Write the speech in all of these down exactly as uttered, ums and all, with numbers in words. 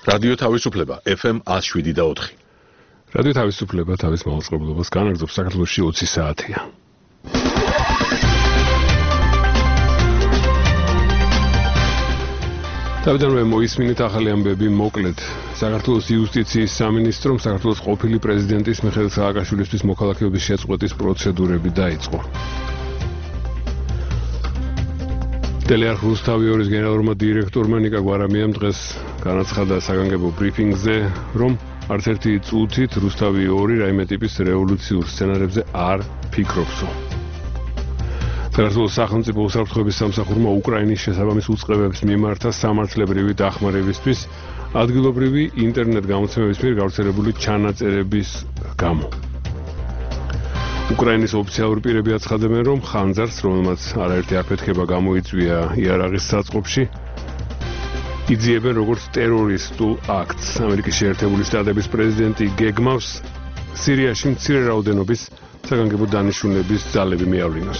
რადიო თავისუფლება ეფ ემ one oh seven და four. რადიო თავისუფლება თავის მაუწყებლობას განაგრძობს საქართველოში ოცი საათია. თავიდანვე მოისმინეთ ახალი ამბები მოკლედ. საქართველოს იუსტიციის სამინისტრომ საქართველოს ყოფილი პრეზიდენტის მიხეილ სააკაშვილისთვის მოქალაქეობის შეწყვეტის პროცედურები დაიწყო. ტელეარხ რუსთავი ორის გენერალურმა დირექტორმა ნიკა გვარამიამ დღეს განაცხადა საგანგებო ბრიფინგზე, რომ არც ერთი წუთით რუსთავი ორი რაიმე ტიპის რევოლუციურ სცენარებზე არ ფიქრობსო. საქართველოს სახელმწიფო უსაფრთხოების სამსახურმა უკრაინის შესაბამის უწყებებს მიმართა სამართლებრივი დახმარებისთვის ადგილობრივი ინტერნეტ გამოცემების მიერ გავრცელებული ჩანაწერების გამო. უკრაინის ოფიციალური პირები აცხადებენ, რომ ხანძარს, რომელმაც არაერთი აფეთქება გამოიწვია იარაღის საწყობში, იძიებენ როგორც ტერორისტულ აქტს. ამერიკის შეერთებული შტატების პრეზიდენტი გეგმავს სირიაში მცირე რაოდენობის საგანგებო დანიშნულების ძალები მიავლინოს.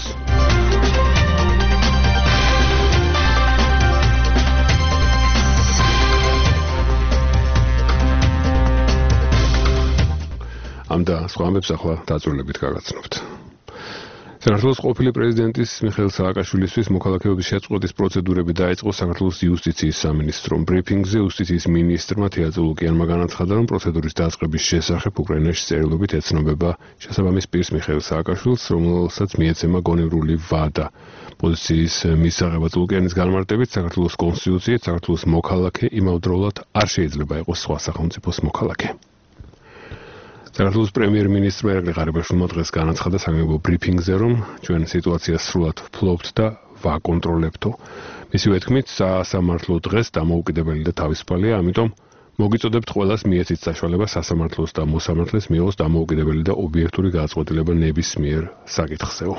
ამ და სხვა ამბებს ახლა დაწვრილებით გაგაცნობთ. საქართველოს ყოფილი პრეზიდენტის მიხეილ სააკაშვილისთვის მოქალაქეობის შეწყვეტის პროცედურები დაიწყო საქართველოს იუსტიციის სამინისტრომ. ბრიფინგზე იუსტიციის მინისტრმა თეატრო ლუკიანმა განაცხადა, რომ პროცედურის დაწყების შესახებ უკრაინაში წერილობით ეცნობება შესაბამის პირს მიხეილ სააკაშვილს, რომელსაც მიეცემა გონივრული ვადა. პოზიციის მისაღებად ლუკიანის განმარტებით, საქართველოს კონსტიტუციით საქართველოს მოქალაქე იმავდროულად არ შეიძლება იყოს სხვა სახელმწიფოს მოქალაქე. საქართველოს პრემიერ-მინისტრმა ირაკლი ღარიბაშვილმა დღეს განაცხადა საგანგებო ბრიფინგზე, რომ ჩვენ სიტუაციას სრულად ვფლობთ და ვაკონტროლებთო. მისივე თქმით, სასამართლო დღეს დამოუკიდებელი და თავისუფალია, ამიტომ მოგიწოდებთ ყველას მიეცით საშუალება სასამართლოს და მოსამართლეს მიიღოს დამოუკიდებელი და ობიექტური გადაწყვეტილება ნებისმიერ საკითხზეო.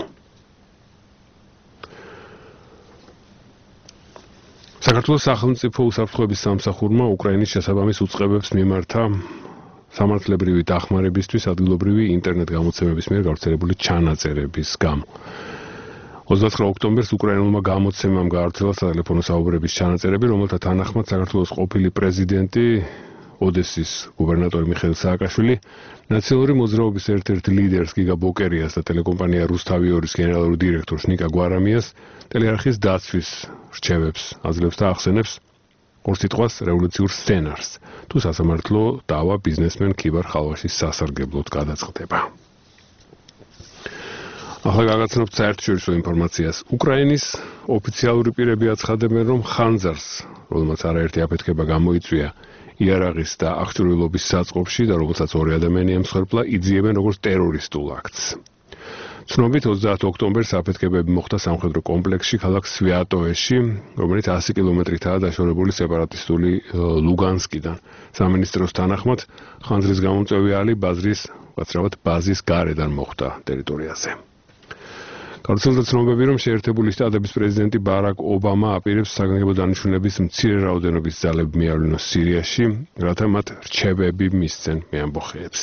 საქართველოს სახელმწიფო უსაფრთხოების სამსახურმა უკრაინის შესაბამის უწყებებს მიმართა სამართლებრივი დახმარებისთვის ადგილობრივი ინტერნეტ გამოცემების მიერ გავრცელებული ჩანაწერების გამო. ოცდაცხრა ოქტომბერს უკრაინულმა გამოცემამ გაავრცელა სატელეფონო საუბრების ჩანაწერები, რომელთა თანახმად საქართველოს ყოფილი პრეზიდენტი ოდესის გუბერნატორი მიხეილ სააკაშვილი ნაციონალური მოძრაობის ერთ-ერთ ლიდერს გიგა ბოკერიას და ტელეკომპანია რუსთავი ორის გენერალურ დირექტორს ნიკა გვარამიას ტელეარხის დაცვის რჩევებს აძლევს და ახსენებს ორ სიტყვას რევოლუციურ სცენარს, თუ სასამართლო დავა ბიზნესმენ ქიბარ ხალვაშის სასარგებლოდ გადაწყდება. ახლა გაგაცნობთ საერთაშორისო ინფორმაციას. უკრაინის ოფიციალური პირები აცხადებენ, რომ ხანძარს, რომელმაც არაერთი აფეთქება გამოიწვია იარაღის და აღჭურვილობის საწყობში და რომელსაც ორი ადამიანი ემსხვერპლა, იძიებენ როგორც ტერორისტულ აქტს. ცნობით ოცდაათი ოქტომბერს აფეთქებები მოხდა სამხედრო კომპლექსში ქალაქ სვიატოეში, რომელიც ასი კილომეტრითაა დაშორებული სეპარატისტული ლუგანსკიდან. სამინისტროს თანახმად, ხანძრის გამომწვევი ალი ბაზრის, ვაცრავად ბაზის გარედან მოხდა ტერიტორიაზე. გავრცელდა ცნობები, რომ შეერთებული შტატების პრეზიდენტი ბარაკ ობამა აპირებს საგანგებო დანიშნულების მცირე რაოდენობის ძალები მიავლინოს სირიაში, რათა მათ რჩევები მისცენ მეამბოხეებს.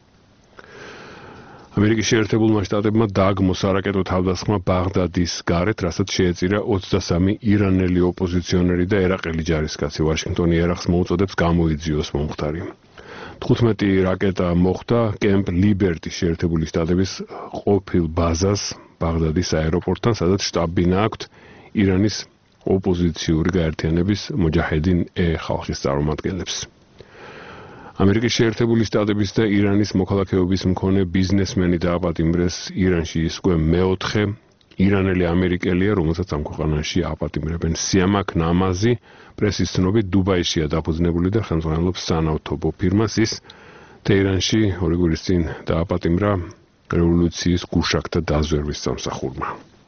ამერიკის შეერთებულმა შტატებმა დააგმო სარაკეტო თავდასხმა ბაღდადის გარეთ, რასაც შეეწირა ოცდასამი ირანელი ოპოზიციონერი და ერაყელი ჯარისკაცი. ვაშინგტონი ერახს მოუწოდებს გამოიძიოს მომხდარი. თხუთმეტი რაკეტა მოხდა კემპ ლიბერტის შეერთებული შტატების ყოფილ ბაზას ბაღდადის აეროპორტთან, სადაც შტაბ-ბინა აქვთ ირანის ოპოზიციური გაერთიანების მოჯაჰედინ-ე ხალხის წარმომადგენლებს. ამერიკის შეერთებული შტატების და ირანის მოქალაქეობის მქონე ბიზნესმენი დააპატიმრეს ირანში. ის უკვე მეოთხე ირანელი ამერიკელია, რომელსაც ამ ქვეყანაში აპატიმრებენ. სიამაკ ნამაზი პრესის ცნობით დუბაიშია დაფუძნებული და ხელმძღვანელობს სანავთობო ფირმას. ის თეირანში ორი კვირის წინ დააპატიმრა რევოლუციის გუშაკთა დაზვერვის სამსახურმა.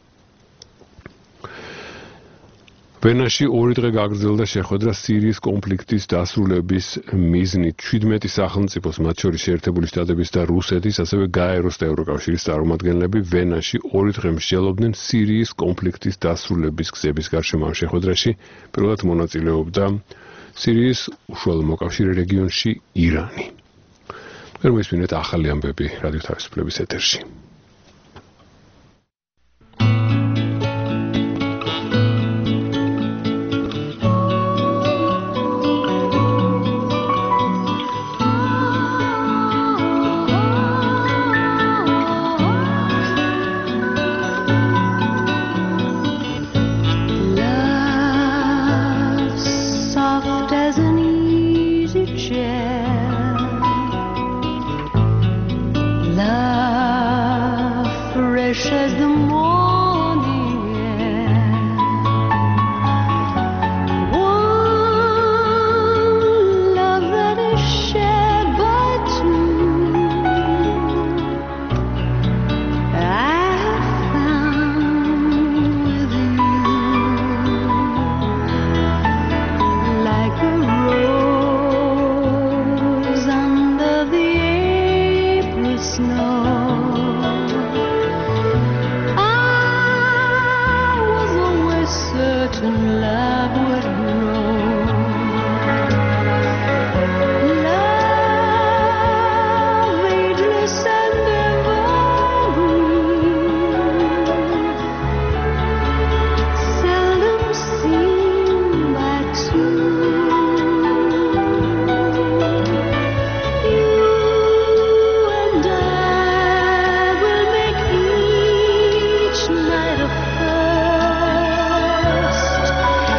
ვენაში ორი დღე გაგრძელდა შეხვედრა სირიის კონფლიქტის დასრულების მიზნით. შვიდმეტი სახელმწიფოს, მათ შორის შეერთებული შტატების და რუსეთის, ასევე გაეროს და ევროკავშირის წარმომადგენლები ვენაში ორი დღე მსჯელობდნენ სირიის კონფლიქტის დასრულების გზების გარშემო. ამ შეხვედრაში პირველად მონაწილეობდა სირიის უშუალო მოკავშირე რეგიონში ირანი. ვერ მოისმინეთ ახალი ამბები რადიო თავისუფლების ეთერში. as the morning air. One love that is shared by two. I have found with you, like a rose under the April snow. Certain love would grow. Love ageless and evergreen, seldom seen by two. You and I will make each night a first.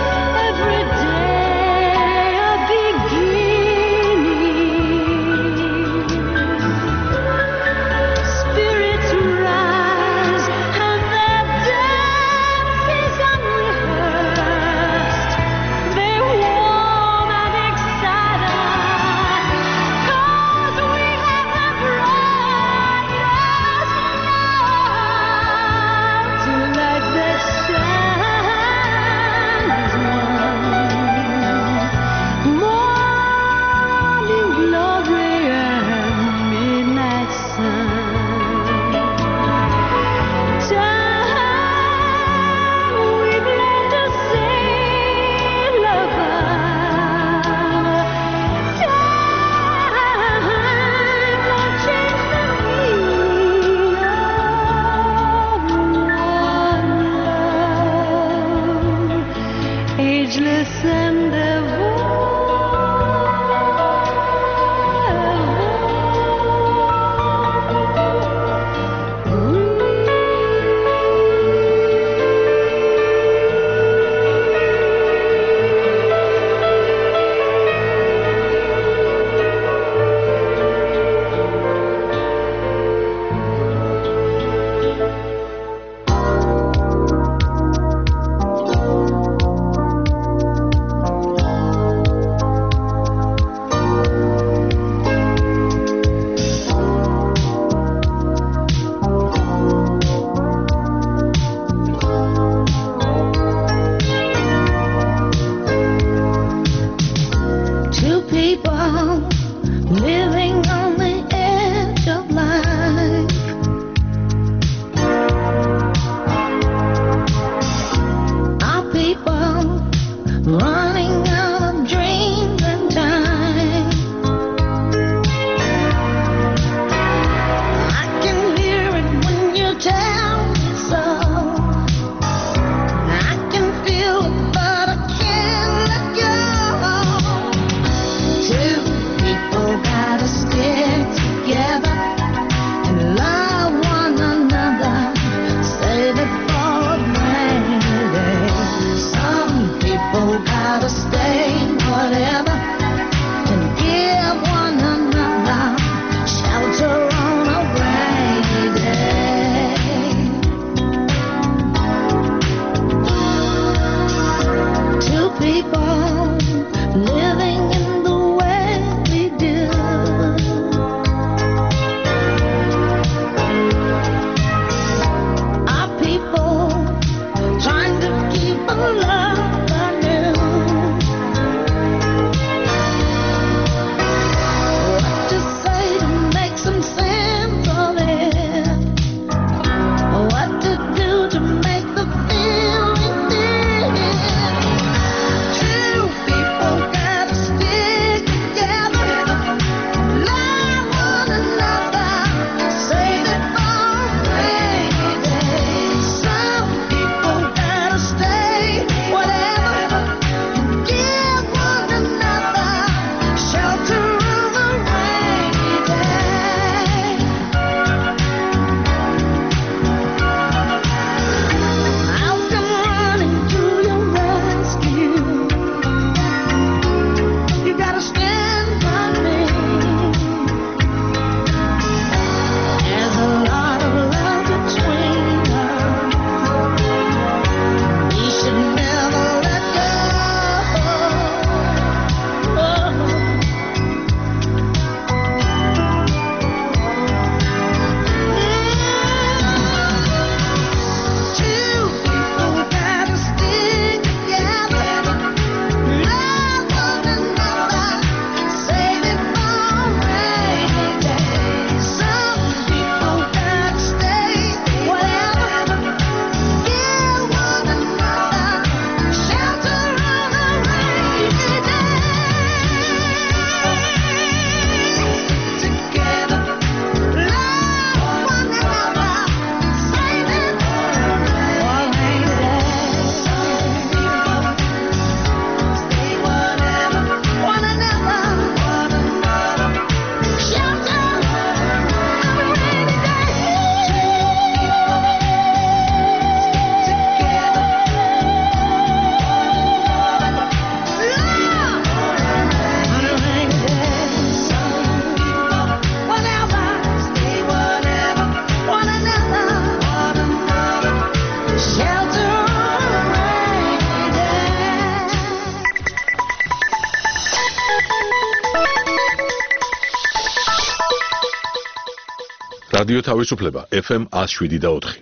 რადიო თავისუფლება ეფ ემ one oh seven და four.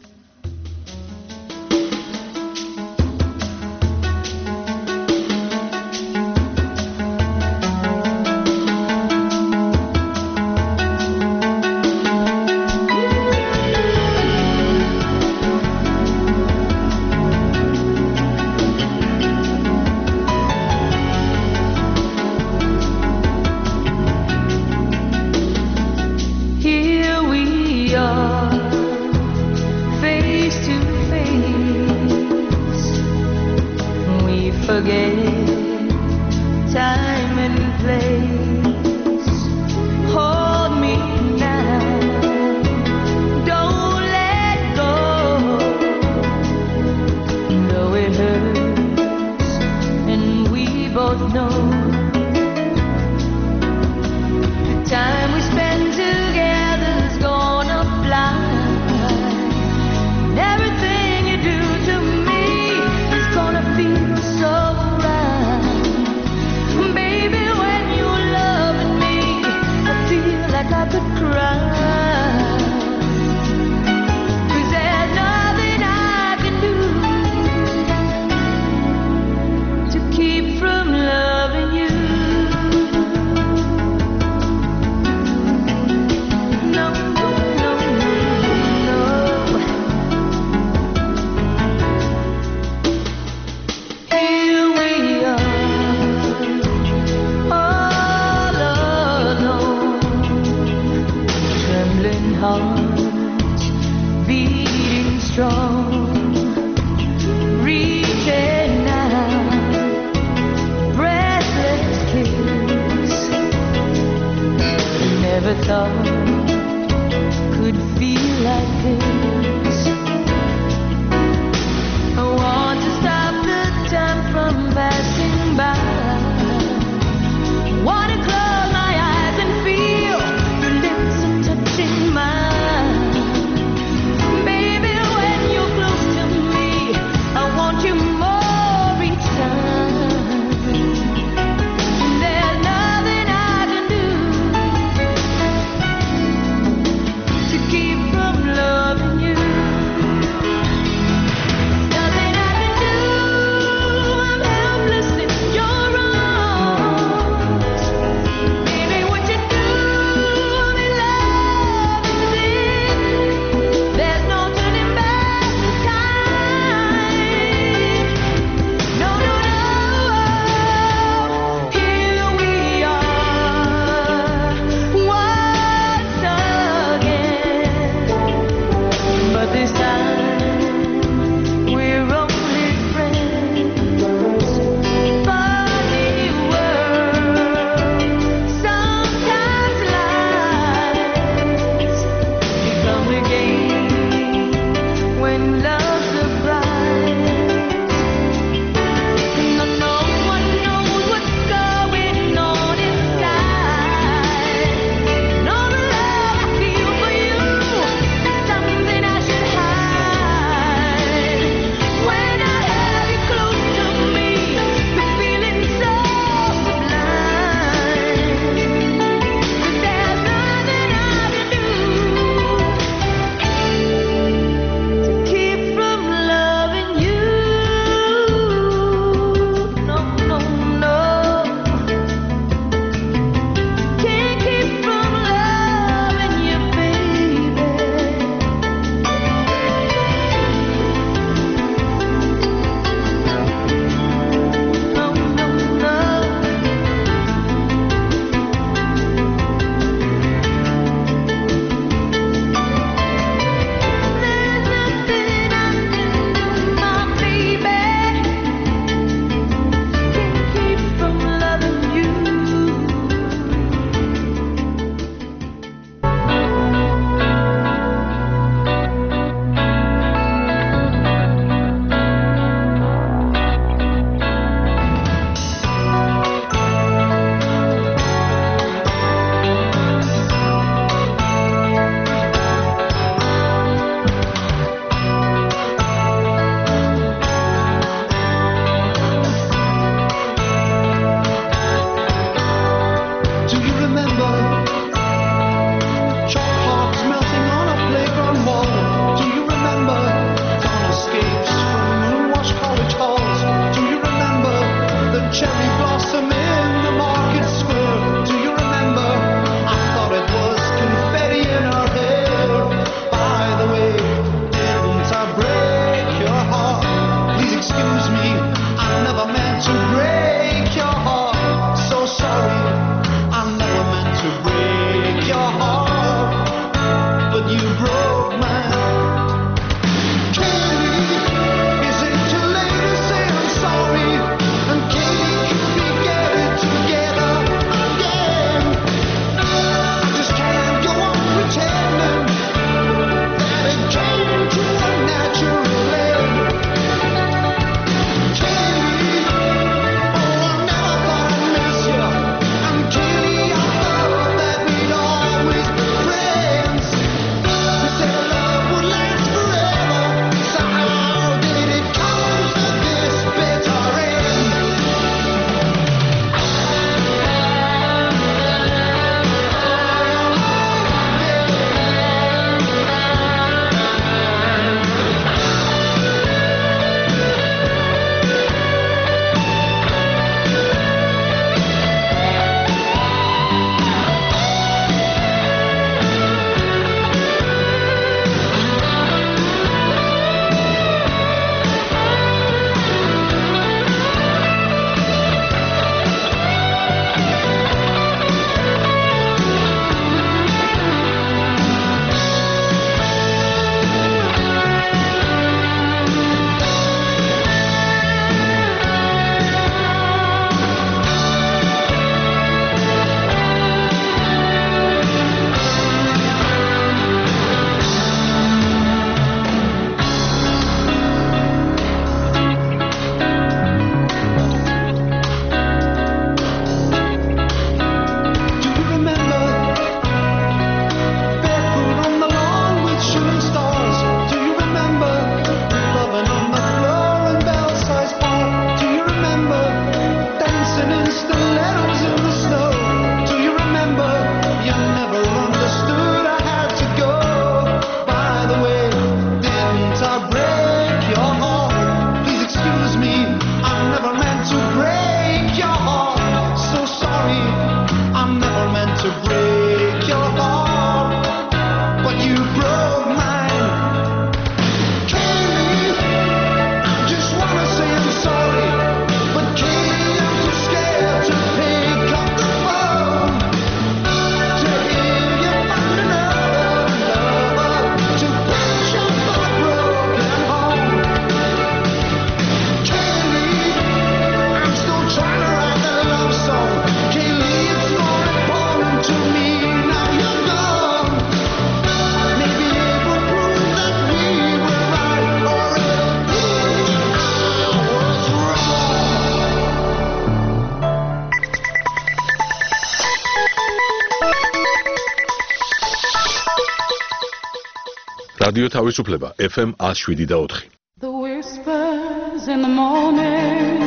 რადიო თავისუფლება F M one oh seven point four. The whispers in the morning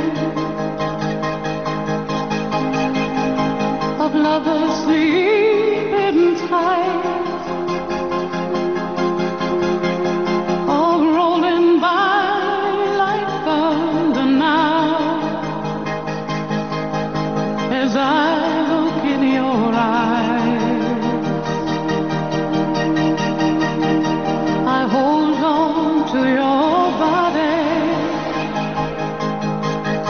of lovers sleeping tight, all rolling by like thunder now, as I look in your eyes. I hold on to your body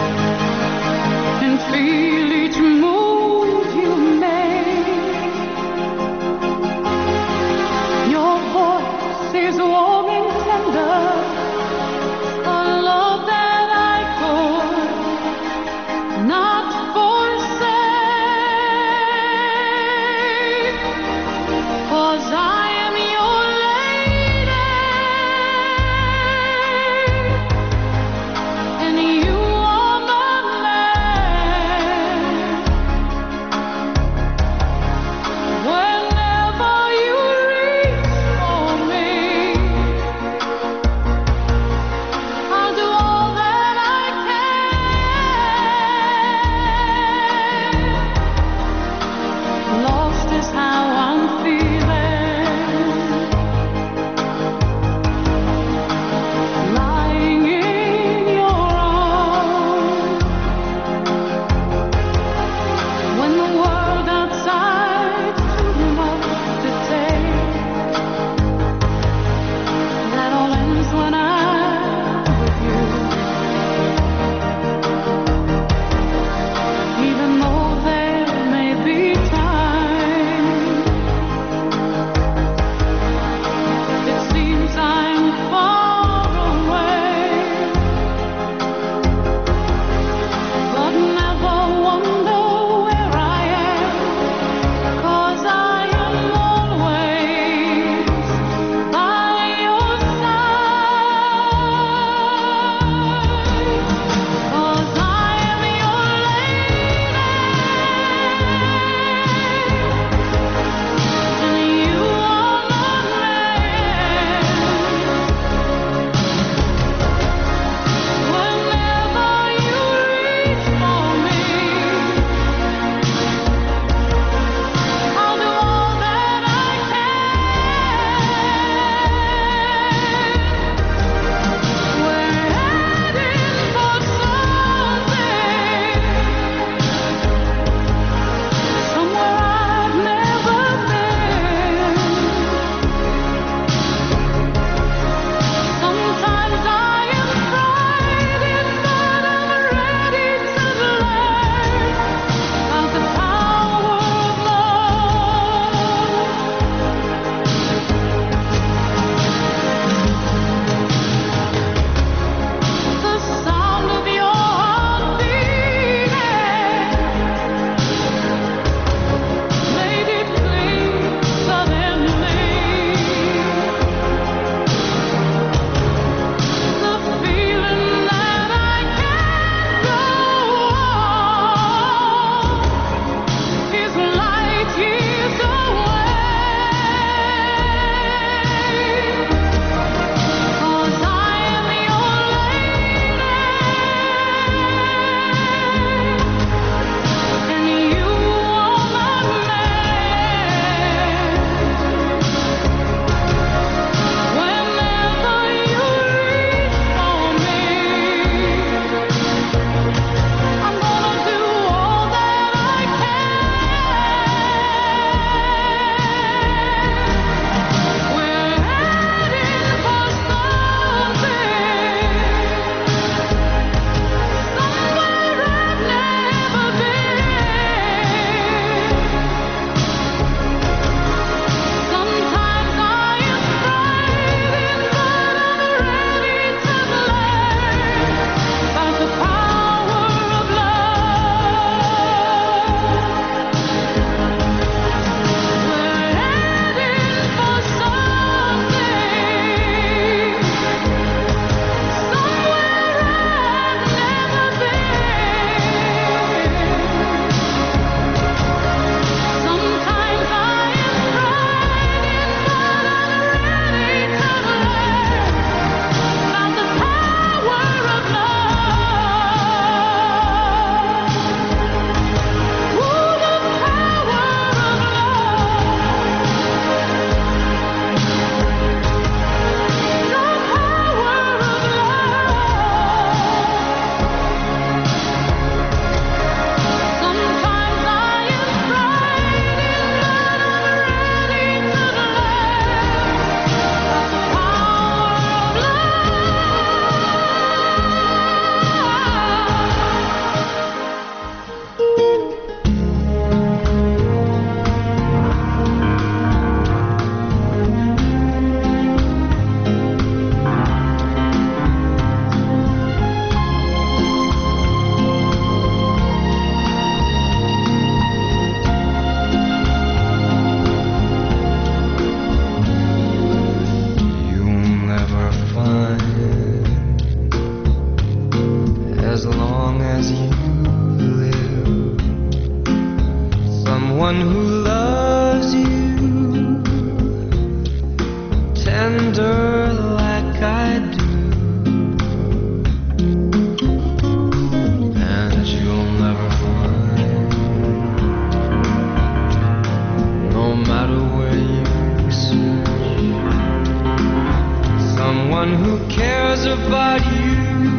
about you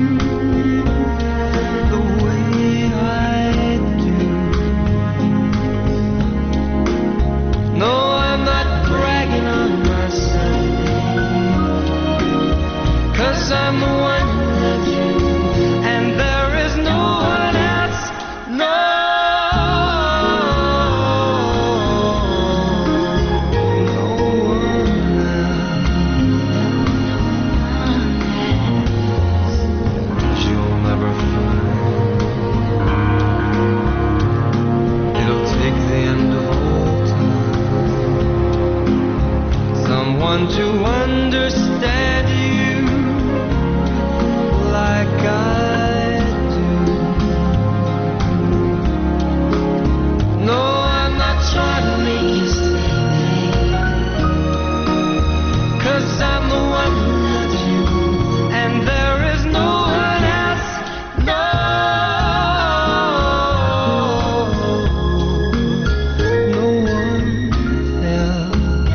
the way I do. No, I'm not bragging on myself, 'cause I'm the one who loves you, and there is no one else. No. To understand you like I do. No, I'm not trying to make you stay, 'cause I'm the one who loves you, and there is no one else. No, no one else.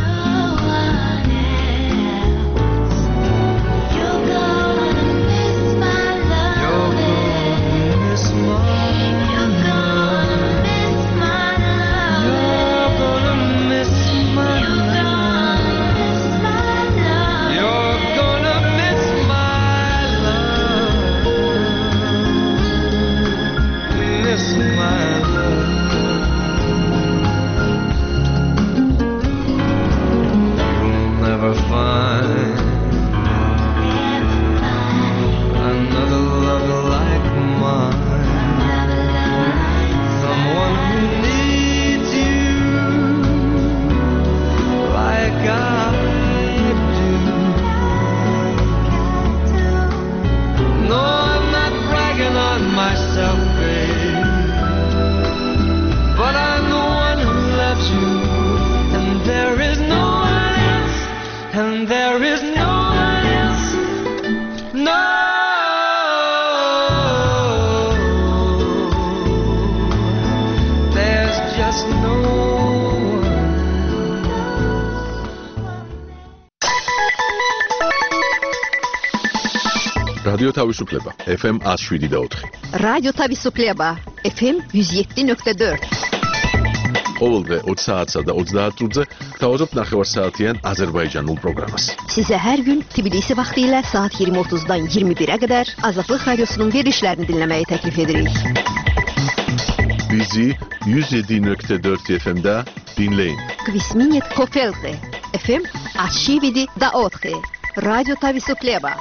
რადიო თავისუფლება F M one oh seven point four. რადიო თავისუფლება F M one oh seven point four. ყოველდღე ოცი საათსა და ოცდაათ წუთზე გთავაზობთ ნახევარსაათიან აზერბაიჯანულ პროგრამას. Sizə hər gün Tbilisi vaxtı ilə saat iyirmi otuzdan iyirmi birə qədər Azadlıq Radiosunun verilişlərini dinləməyi təklif edirik. Bizi one oh seven point four F M-də dinləyin. Kvisminit Kofelte F M one oh seven point four. Radyo Tavisupleva.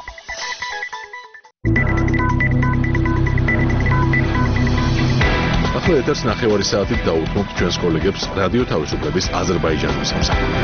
ახლა ეთერს ნახევარი საათით დაუთმობთ ჩვენს კოლეგებს რადიო თავისუფლების აზერბაიჯანის სამსახურიდან.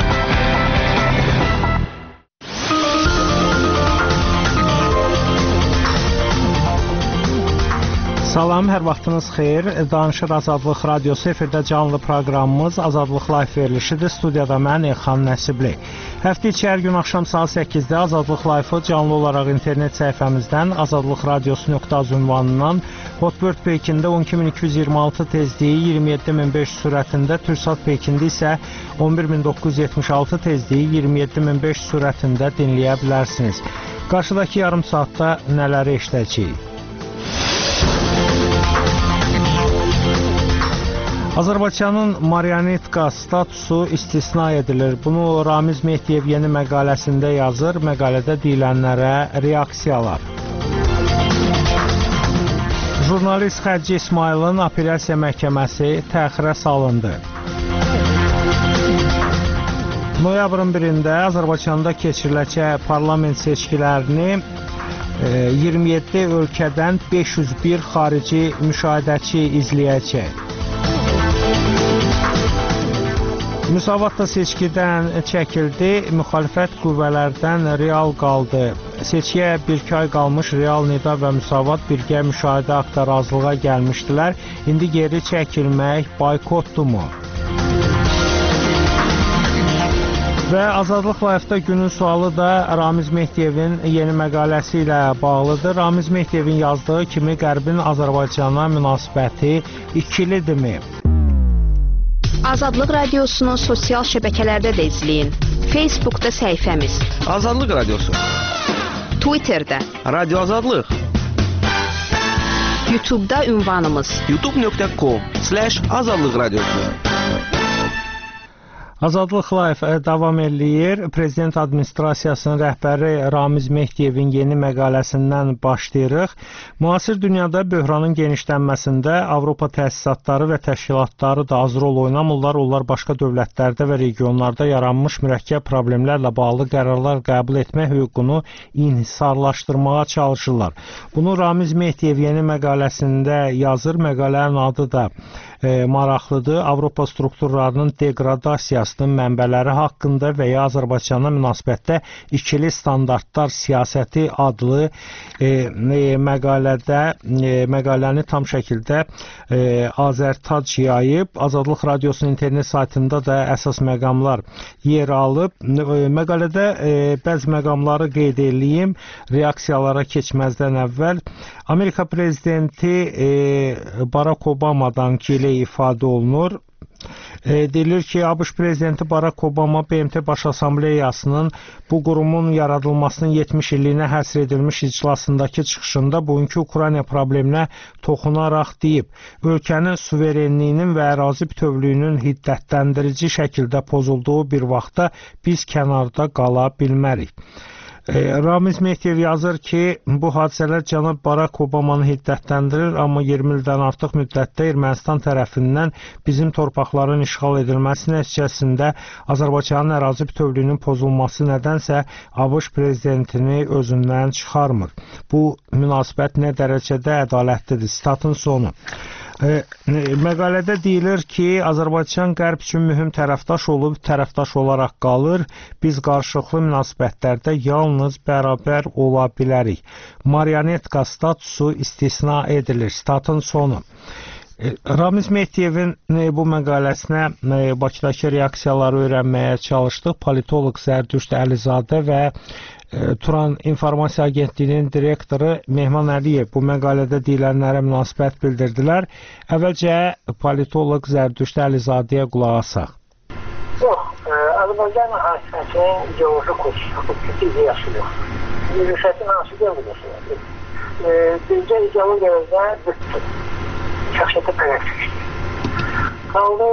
Salam, hər vaxtınız xeyir. Danışır Azadlıq Radiosu efirdə canlı proqramımız Azadlıq Live verilişidir. Studiyada mən Elxan Nəsibli. Həftə içi hər gün axşam saat səkkizdə Azadlıq Live-ı canlı olaraq internet səhifəmizdən azadlıqradiosu nöqtə az ünvanından Hotbird Pekində on iki min iki yüz iyirmi altı tezliyi iyirmi yeddi min beş yüz sürətində, Türksat Pekində isə on bir min doqquz yüz yetmiş altı tezliyi iyirmi yeddi min beş yüz sürətində dinləyə bilərsiniz. Qarşıdakı yarım saatda nələri eşidəcəyik? Azərbaycanın marionetka statusu istisna edilir. Bunu Ramiz Mehdiyev yeni məqaləsində yazır. Məqalədə deyilənlərə reaksiyalar. Jurnalist Xərci İsmailin apellyasiya məhkəməsi təxirə salındı. Noyabrın birində Azərbaycanda keçiriləcək parlament seçkilərini iyirmi yeddi ölkədən beş yüz bir xarici müşahidəçi izləyəcək. Müsavatda seçkidən çəkildi, müxalifət qüvvələrdən real qaldı. Seçkiyə bir iki ay qalmış Real Nida və Müsavat birgə müşahidə haqda razılığa gəlmişdilər. İndi geri çəkilmək boykotdurmu? Və Azadlıq Live-da günün sualı da Ramiz Mehdiyevin yeni məqaləsi ilə bağlıdır. Ramiz Mehdiyevin yazdığı kimi Qərbin Azərbaycana münasibəti ikilidirmi? Azadlıq Radiosunu sosial şəbəkələrdə də izləyin. Facebookda səhifəmiz Azadlıq Radiosu, Twitterdə, Radio Azadlıq, YouTube'da ünvanımız youtube nöqtə com slash azadlıq radiosu. Azadlıq Live davam eləyir. Prezident Administrasiyasının rəhbəri Ramiz Mehdiyevin yeni məqaləsindən başlayırıq. Müasir dünyada böhranın genişlənməsində Avropa təsisatları və təşkilatları da az rol oynamırlar. Onlar başqa dövlətlərdə və regionlarda yaranmış mürəkkəb problemlərlə bağlı qərarlar qəbul etmə hüququnu inhisarlaşdırmağa çalışırlar. Bunu Ramiz Mehdiyev yeni məqaləsində yazır. Məqalənin adı da e, maraqlıdır. Avropa strukturlarının degradasiyası mənbələri haqqında və ya Azərbaycana münasibətdə ikili standartlar siyasəti adlı e, e, məqalədə e, məqaləni tam şəkildə e, Azərtac yayıb. Azadlıq Radiosunun internet saytında da əsas məqamlar yer alıb. E, məqalədə e, bəzi məqamları qeyd edeyim. Reaksiyalara keçməzdən əvvəl Amerika prezidenti e, Barack Obamadan gilə ifadə olunur. E, deyilir ki, ABŞ prezidenti Barack Obama B M T Baş Assambleyasının bu qurumun yaradılmasının yetmiş illiyinə həsr edilmiş iclasındakı çıxışında bugünkü Ukrayna probleminə toxunaraq deyib, ölkənin suverenliyinin və ərazi bütövlüyünün hiddətləndirici şəkildə pozulduğu bir vaxtda biz kənarda qala bilmərik. Ramiz Mehdiyev yazır ki, bu hadisələr cənab Barack Obamanı hiddətləndirir, amma iyirmi ildən artıq müddətdə Ermənistan tərəfindən bizim torpaqların işğal edilməsi nəticəsində Azərbaycanın ərazi bütövlüyünün pozulması nədənsə ABŞ prezidentini özündən çıxarmır. Bu münasibət nə dərəcədə ədalətlidir? Statın sonu. E, məqalədə deyilir ki, Azərbaycan qərb üçün mühüm tərəfdaş olub, tərəfdaş olaraq qalır. Biz qarşılıqlı münasibətlərdə yalnız bərabər ola bilərik. Marionetka statusu istisna edilir. Statın sonu. E, Ramiz Mehdiyevin e, bu məqaləsinə e, Bakıdakı reaksiyaları öyrənməyə çalışdıq. Politoloq Zərdüşt Əlizadə və Turan İnformasiya Agentliyinin direktoru Mehman Əliyev bu məqalədə deyilənlərə münasibət bildirdilər. Əvvəlcə politoloq Zərdüşt Əlizadəyə qulaq asaq. Yox, Azərbaycan hakimiyyətinin ideoloji kursu ideyası yox. Rüşvətin hansı görmüyorsunuz? Bizcə ideologiyalarda bütdür. Şəxsiyyətə pərəksizdir. Qaldı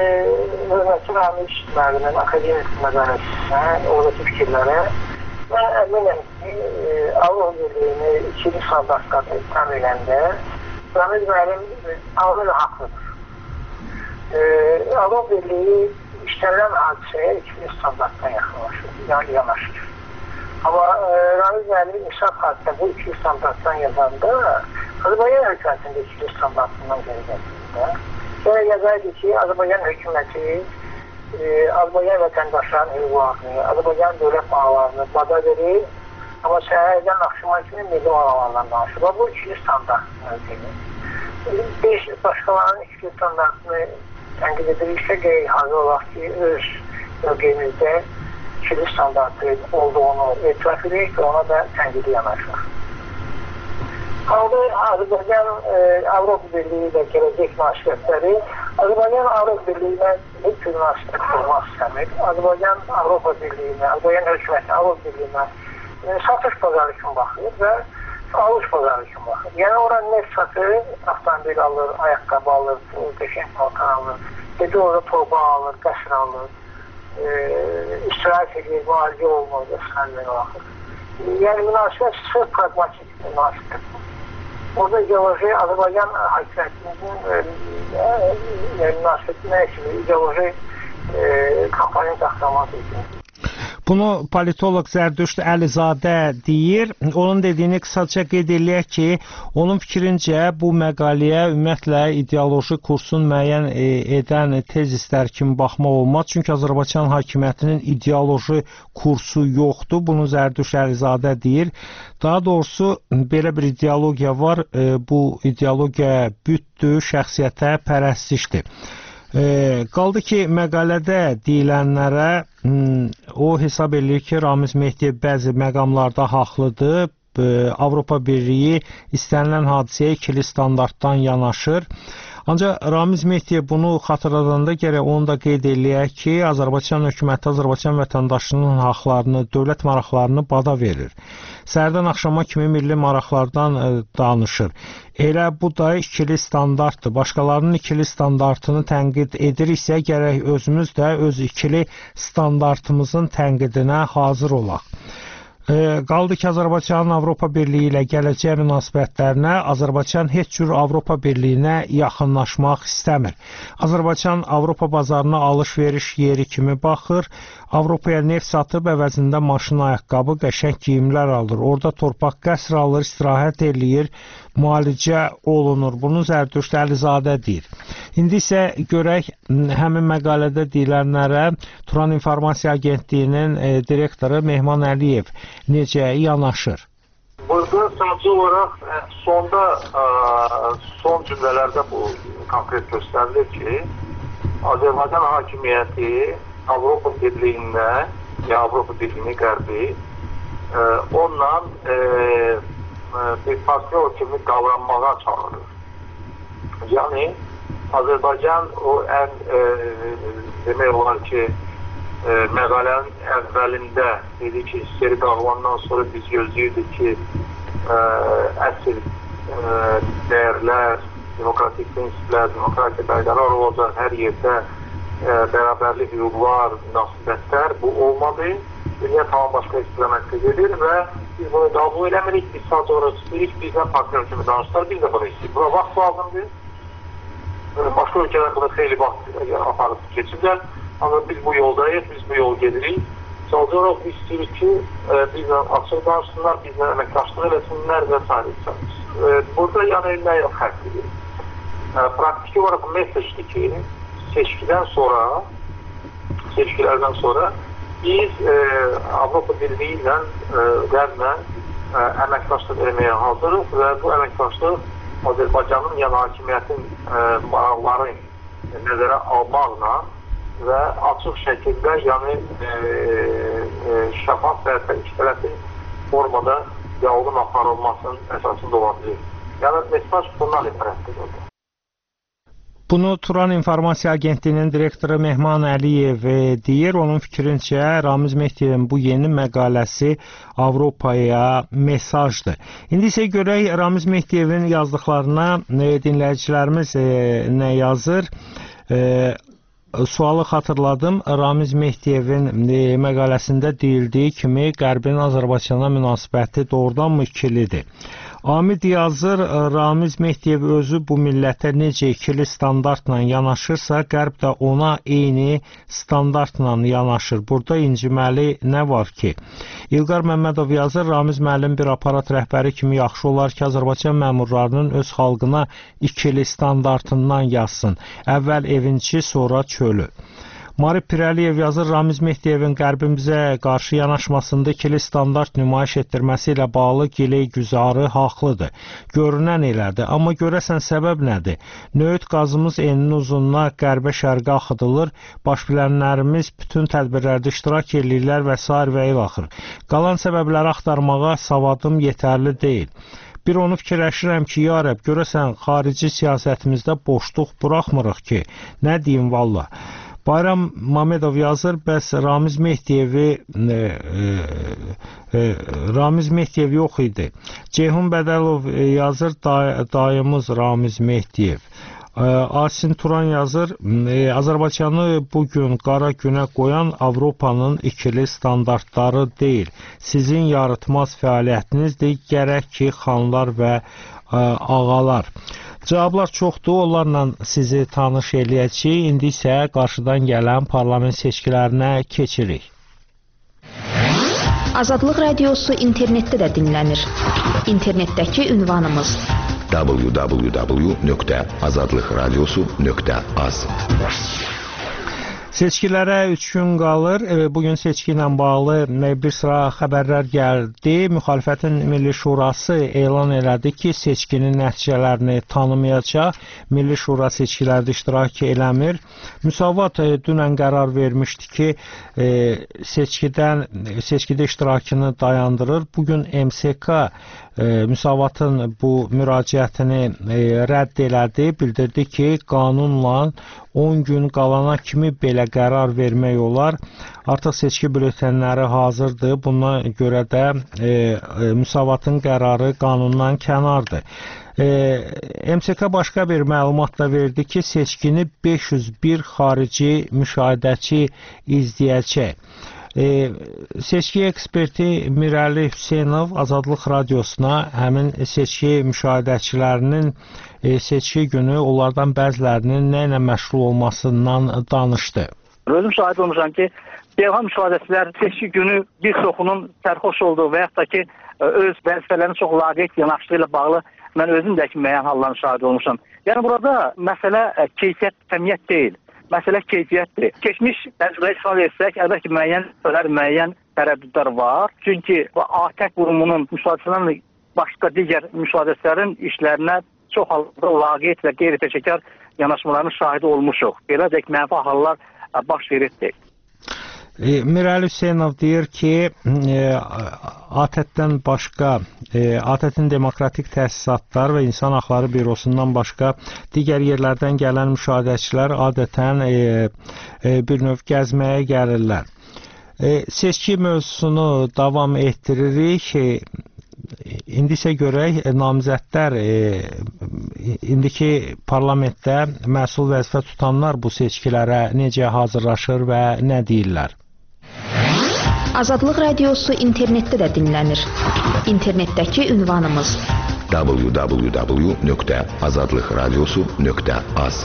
hörmətli Ramiz müəllimin akademik məqaləsinə, oradakı fikirlərə və əminəm ki, Avropa Birliyini ikili standartları tam eləndə Ramiz müəllim alır haqlıdır. Avropa Birliyi işlənilən hadisəyə ikili standartdan yaxınlaşır, yəni yanaşır. Amma Ramiz müəllim İsaf hadisə bu ikili standartdan yazanda Azərbaycan hökumətində ikili standartından gələcəkdir. Sonra yazaydı ki, Azərbaycan hökuməti Azərbaycan vətəndaşlarının hüquqlarını, Azərbaycan dövlət bağlarını bada verir, amma səhərdən axşama kimi milli bağlarından danışır. Bu ikili standartını ödəyir. Biz başqalarının ikili standartını tənqid ediriksə, qeyri hazır olaq ki, öz bölgəmizdə ikili standartı olduğunu etiraf edirik və ona da tənqidi yanaşır. Qaldı Azərbaycan Avropa Birliyi ilə gələcək münasibətləri. Azərbaycan Avropa Birliyi ilə heç bir münasibət olmaq istəmir. Azərbaycan Avropa Birliyinə, Azərbaycan hökuməti Avropa Birliyinə satış bazarı üçün baxır və alış bazarı üçün baxır. Yəni ora neft satır, avtomobil alır, ayaqqabı alır, qəşəng paltar alır, gecə orada torba alır, qəsr alır, istirahət edir, müalicə olmur, qəsrlərlə baxır. Yəni münasibət sırf pragmatik münasibət. Orada ideoloji Azərbaycan hakimiyyətimizin münasibətinə kimi ideoloji kampanya taxtamaq üçün. Bunu politoloq Zərdüşt Əlizadə deyir. Onun dediyini qısaca qeyd eləyək ki, onun fikrincə bu məqaləyə ümumiyyətlə ideoloji kursun müəyyən edən tezislər kimi baxmaq olmaz. Çünki Azərbaycan hakimiyyətinin ideoloji kursu yoxdur. Bunu Zərdüşt Əlizadə deyir. Daha doğrusu belə bir ideologiya var. Bu ideologiya bütdür, şəxsiyyətə pərəstişdir. E, qaldı ki, məqalədə deyilənlərə o hesab edir ki, Ramiz Mehdiyev bəzi məqamlarda haqlıdır. E, Avropa Birliyi istənilən hadisəyə ikili standartdan yanaşır. Ancaq Ramiz Mehdiyev bunu xatırladanda gərək onu da qeyd eləyək ki, Azərbaycan hökuməti Azərbaycan vətəndaşının haqlarını, dövlət maraqlarını bada verir. Səhərdən axşama kimi milli maraqlardan e, danışır. Elə bu da ikili standartdır. Başqalarının ikili standartını tənqid ediriksə, gərək özümüz də öz ikili standartımızın tənqidinə hazır olaq. E, qaldı ki, Azərbaycanın Avropa Birliyi ilə gələcək münasibətlərinə Azərbaycan heç cür Avropa Birliyinə yaxınlaşmaq istəmir. Azərbaycan Avropa bazarına alış-veriş yeri kimi baxır. Avropaya neft satıb əvəzində maşın, ayaqqabı, qəşəng geyimlər alır. Orada torpaq qəsr alır, istirahət eləyir, müalicə olunur. Bunu Zərdüşt Əlizadə deyir. İndi isə görək həmin məqalədə deyilənlərə Turan İnformasiya Agentliyinin e, direktoru Mehman Əliyev necə yanaşır? Burada sadece olarak sonda son cümlelerde bu konkret gösterilir ki Azerbaycan hakimiyeti Avrupa Birliği'nde ya Avrupa Birliği'ni Qərbi onunla e, bir partner kimi davranmağa çağırır. Yani Azerbaycan o en e, demək olar ki E, məqalənin əvvəlində dedi ki, seri dağılandan sonra biz gözləyirdik ki, e, əsl e, dəyərlər, demokratik prinsiplər, demokratik qaydalar olacaq, hər yerdə e, bərabərlik, hüquqlar, münasibətlər, bu olmadı. Dünya tamam başqa istiqamətdə gedir və biz bunu qəbul eləmirik, biz sadəcə olaraq istəyirik, bizdən partner kimi danışdılar, biz də bunu istəyirik. Buna vaxt lazımdır. Başqa ölkələr buna xeyli vaxt aparıb keçirlər. Ama biz bu yoldayız, biz bu yol gedirik. Sadəcə olaraq biz istəyirik ki, e, bizlə açıq danışsınlar, bizlə əməkdaşlıq eləsinlər və s. E, burada yəni nə yox xərqlidir. E, praktiki olarak mesajdır ki, seçkidən sonra, seçkilərdən sonra biz e, Avropa Birliyi ilə e, qərblə e, əməkdaşlıq eləməyə hazırıq və bu əməkdaşlıq Azərbaycanın yəni hakimiyyətin e, maraqları nəzərə almaqla və açıq şəkildə yəni e, e, şəffaf və iki tərəfin formada dialoqun aparılmasının əsasında olabilir. Yəni mesaj bundan ibarətdir orada. Bunu Turan İnformasiya Agentliyinin direktoru Mehman Əliyev deyir. Onun fikrincə Ramiz Mehdiyevin bu yeni məqaləsi Avropaya mesajdır. İndi isə görək Ramiz Mehdiyevin yazdıqlarına dinləyicilərimiz nə yazır? E, Sualı xatırladım. Ramiz Mehdiyevin e, məqaləsində deyildiyi kimi Qərbin Azərbaycana münasibəti doğrudanmı ikilidir? Amid yazır, Ramiz Mehdiyev özü bu millətə necə ikili standartla yanaşırsa, Qərb də ona eyni standartla yanaşır. Burada inciməli nə var ki? İlqar Məmmədov yazır, Ramiz müəllim bir aparat rəhbəri kimi yaxşı olar ki, Azərbaycan məmurlarının öz xalqına ikili standartından yazsın. Əvvəl evinçi, sonra çölü. Marif Pirəliyev yazır, Ramiz Mehdiyevin Qərbimizə qarşı yanaşmasında ikili standart nümayiş etdirməsi ilə bağlı giley güzarı haqlıdır. Görünən elədir. Amma görəsən səbəb nədir? Nöyüt qazımız eninin uzununa qərbə şərqə axıdılır, başbilənlərimiz bütün tədbirlərdə iştirak edirlər və s. və ilaxır. Qalan səbəbləri axtarmağa savadım yetərli deyil. Bir onu fikirləşirəm ki, ya Rəbb, görəsən xarici siyasətimizdə boşluq buraxmırıq ki, nə deyim valla. Bayram Mamedov yazır, bəs Ramiz Mehdiyevi e, e, Ramiz Mehdiyev yox idi. Ceyhun Bədəlov yazır, day, dayımız Ramiz Mehdiyev. E, Asin Turan yazır, e, Azərbaycanı bugün qara günə qoyan Avropanın ikili standartları deyil. Sizin yaratmaz fəaliyyətinizdir, gərək ki, xanlar və e, ağalar. Cavablar çoxdur, onlarla sizi tanış eləyəcəyik. İndi isə qarşıdan gələn parlament seçkilərinə keçirik. Azadlıq Radiosu internetdə də dinlənir. İnternetdəki ünvanımız w w w nöqtə azadlıqradiosu nöqtə az. Seçkilərə üç gün qalır. Bugün seçki ilə bağlı bir sıra xəbərlər gəldi. Müxalifətin Milli Şurası elan elədi ki, seçkinin nəticələrini tanımayacaq. Milli Şura seçkilərdə iştirak eləmir. Müsavat dünən qərar vermişdi ki, seçkidən seçkidə iştirakını dayandırır. Bugün M S K Müsavatın bu müraciətini rədd elədi. Bildirdi ki, qanunla on gün qalana kimi belə qərar vermək olar. Artıq seçki bültenləri hazırdır. Buna görə də e, e, Müsavatın qərarı qanundan kənardır. E, M S K başqa bir məlumat da verdi ki, seçkini beş yüz bir xarici müşahidəçi izləyəcək. E, seçki eksperti Mirəli Hüseynov Azadlıq Radiosuna həmin seçki müşahidəçilərinin e, seçki günü onlardan bəzilərinin nə ilə məşğul olmasından danışdı. Özüm şahid olmuşam ki, beynəlxalq müşahidəçilər seçki günü bir çoxunun sərxoş olduğu və yaxud da ki, öz vəzifələrini çox laqeyd yanaşdığı ilə bağlı mən özüm də ki, müəyyən halların şahid olmuşam. Yəni burada məsələ keyfiyyət, kəmiyyət deyil. Məsələ keyfiyyətdir. Keçmiş təcrübəyə istifad etsək, əlbəttə ki, müəyyən ölər, müəyyən tərəddüdlər var. Çünki ATƏK qurumunun müşahidəçilərlə başqa digər müşahidəçilərin işlərinə çox halda laqeyd və qeyri-peşəkar yanaşmalarının şahidi olmuşuq. Belə deyək, mənfi hallar baş verirdi. E, Mirəli Hüseynov deyir ki, e, ATƏT-dən başqa, e, ATƏT-in Demokratik Təsisatlar və İnsan Haqları Bürosundan başqa digər yerlərdən gələn müşahidəçilər adətən e, e, bir növ gəzməyə gəlirlər. E, seçki mövzusunu davam etdiririk. E, İndi isə görək, namizədlər e, indiki parlamentdə məsul vəzifə tutanlar bu seçkilərə necə hazırlaşır və nə deyirlər? Azadlıq Radiosu internetdə də dinlənir. İnternetdəki ünvanımız w w w nöqtə azadlıq radiosu nöqtə az.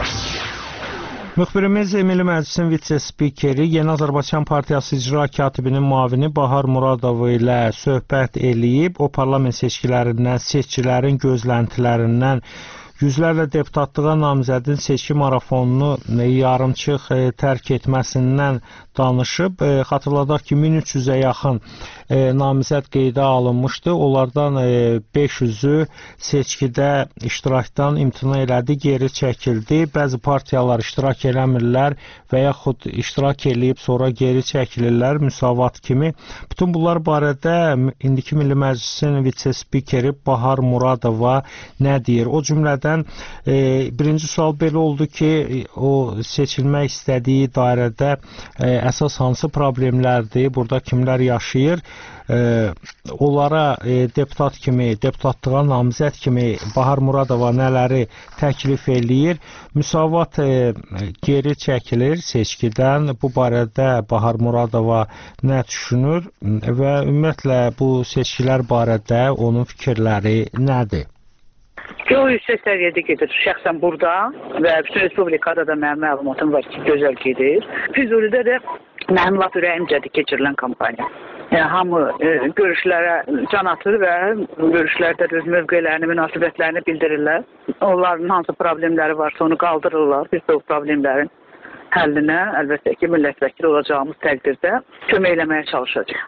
Müxbirimiz Milli Məclisin vitse-spikeri, Yeni Azərbaycan Partiyası icra katibinin müavini Bahar Muradova ilə söhbət eləyib. O, parlament seçkilərindən, seçkilərin gözləntilərindən, yüzlərlə deputatlığa namizədin seçki marafonunu yarımçıq tərk etməsindən danışıb. Xatırladaq ki, min üç yüzə yaxın namizəd qeydə alınmışdı. Onlardan beş yüzü seçkidə iştirakdan imtina elədi, geri çəkildi. Bəzi partiyalar iştirak eləmirlər və yaxud iştirak eləyib sonra geri çəkilirlər, Müsavat kimi. Bütün bunlar barədə indiki Milli Məclisin vitse-spikeri Bahar Muradova nə deyir? O cümlədən e, birinci sual belə oldu ki, o seçilmək istədiyi dairədə e, əsas hansı problemlərdir, burada kimlər yaşayır? E, onlara e, deputat kimi, deputatlığa namizəd kimi Bahar Muradova nələri təklif eləyir? Müsavat e, geri çəkilir seçkidən. Bu barədə Bahar Muradova nə düşünür və ümumiyyətlə bu seçkilər barədə onun fikirləri nədir? Çox yüksək səviyyədə gedir. Şəxsən burada və bütün Respublikada da mənim məlumatım var ki, gözəl gedir. Füzulidə də mənim lap ürəyimcədir keçirilən kampaniya. Yəni, hamı e, görüşlərə can atır və görüşlərdə öz mövqelərini, münasibətlərini bildirirlər. Onların hansı problemləri varsa onu qaldırırlar. Biz də o problemlərin həllinə əlbəttə ki, millət vəkili olacağımız təqdirdə kömək eləməyə çalışacaq.